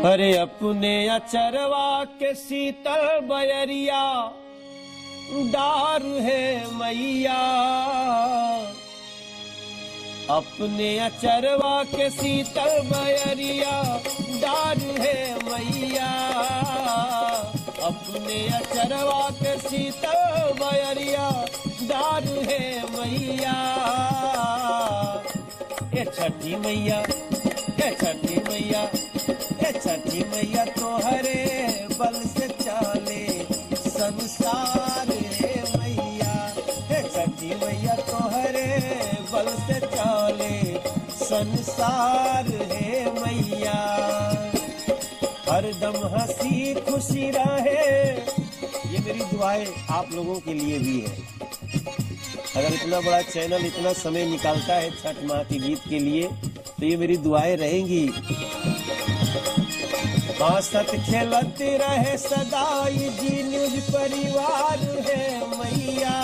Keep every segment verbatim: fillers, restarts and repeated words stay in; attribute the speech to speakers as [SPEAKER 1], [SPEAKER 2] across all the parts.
[SPEAKER 1] अरे अपने अचरवा के शीतल बयरिया डार है मैया, अपने अचरवा के शीतल बयरिया डार है मैया, अपने अचरवा के शीतल बयरिया डार है मैया। ये छठी मैया, ये छठी मैया, ये छठी मैया तोहरे बल से चले संसार रे मैया, हे छठी मैया तोहरे बल से चले संसार है मैया। हरदम हंसी खुशी रहे, ये मेरी दुआएं आप लोगों के लिए भी है। अगर इतना बड़ा चैनल इतना समय निकालता है छठ माँ के गीत के लिए तो ये मेरी दुआएं रहेंगी। हंसत खेलत रहे सदा ये जी न्यूज परिवार है मैया,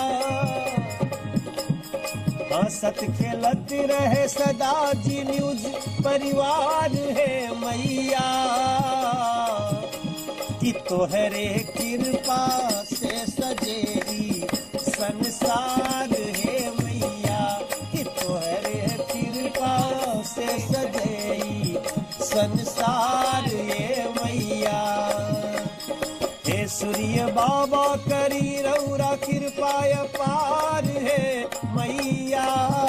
[SPEAKER 1] हंसत खेलत रहे सदा जी न्यूज परिवार है मैया। कि तोहरे कृपा से सजेगी संसार है मैया, कि तोहरे कृपा से सजेगी संसार ये मैया। हे सूर्य बाबा करी रौरा कृपा पार है मैया,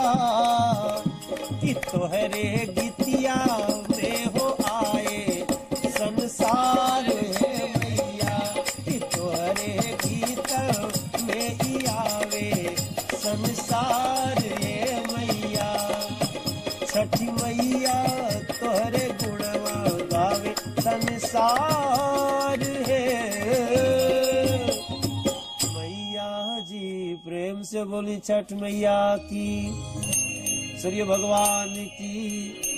[SPEAKER 1] कि तोहरे गीतिया में हो आए संसार है मैया, कि तोहरे गीत में ही आवे संसार ये मैया। छठी मैया तोहरे गुणवा गावे संसार है मैया जी। प्रेम से बोली छठ मैया की, सूर्य भगवान की।